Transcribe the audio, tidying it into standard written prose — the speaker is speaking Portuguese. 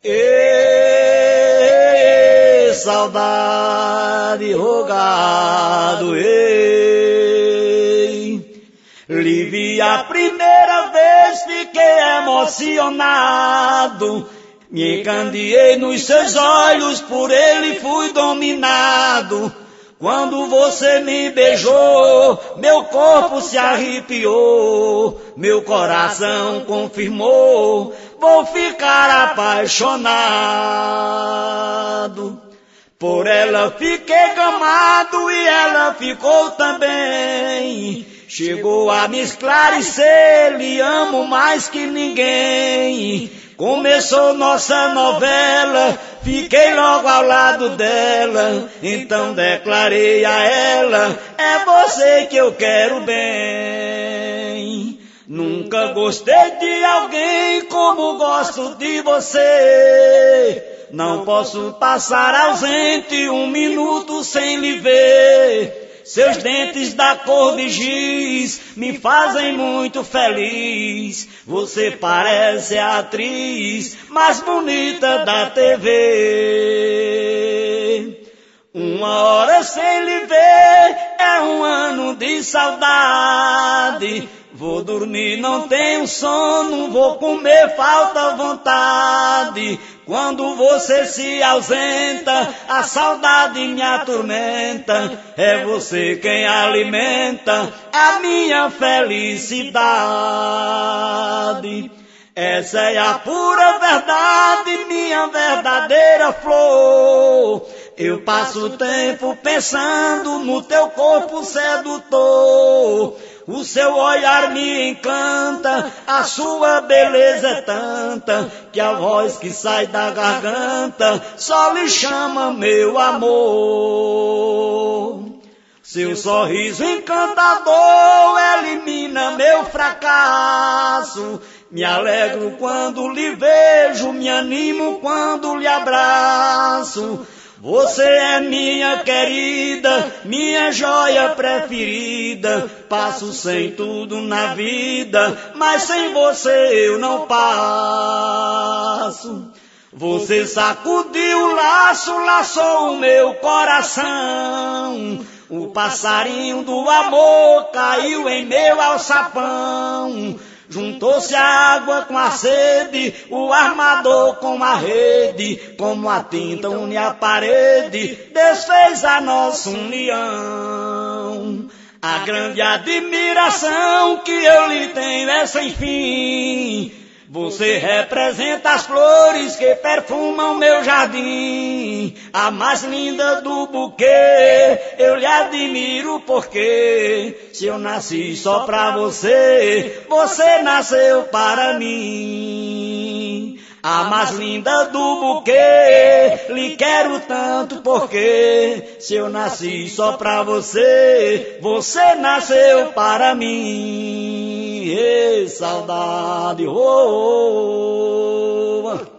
Ê, saudade, rogado, ei. Lhe vi a primeira vez, fiquei emocionado. Me encandeei nos seus olhos, por ele fui dominado. Quando você me beijou, meu corpo se arrepiou, meu coração confirmou, vou ficar apaixonado. Por ela fiquei gamado e ela ficou também. Chegou a me esclarecer, lhe amo mais que ninguém. Começou nossa novela, fiquei logo ao lado dela, então declarei a ela, é você que eu quero bem. Nunca gostei de alguém como gosto de você, não posso passar ausente um minuto sem lhe ver. Seus dentes da cor de giz me fazem muito feliz. Você parece a atriz mais bonita da TV. Uma hora sem lhe ver é um ano de saudade. Vou dormir, não tenho sono, vou comer, falta vontade. Quando você se ausenta, a saudade me atormenta. É você quem alimenta a minha felicidade. Essa é a pura verdade, minha verdadeira flor. Eu passo o tempo pensando no teu corpo sedutor. O seu olhar me encanta, a sua beleza é tanta, que a voz que sai da garganta só lhe chama meu amor. Seu sorriso encantador elimina meu fracasso. Me alegro quando lhe vejo, me animo quando lhe abraço. Você é minha querida, minha joia preferida. Passo sem tudo na vida, mas sem você eu não passo. Você sacudiu o laço, laçou o meu coração. O passarinho do amor caiu em meu alçapão. Juntou-se a água com a sede, o armador com a rede, como a tinta une a parede, desfez a nossa união. A grande admiração que eu lhe tenho é sem fim. Você representa as flores que perfumam meu jardim, a mais linda do buquê. Eu lhe admiro porque se eu nasci só pra você, você nasceu para mim. A mais linda do buquê, lhe quero tanto porque se eu nasci só pra você, você nasceu para mim. Ei, saudade, oh, oh, oh.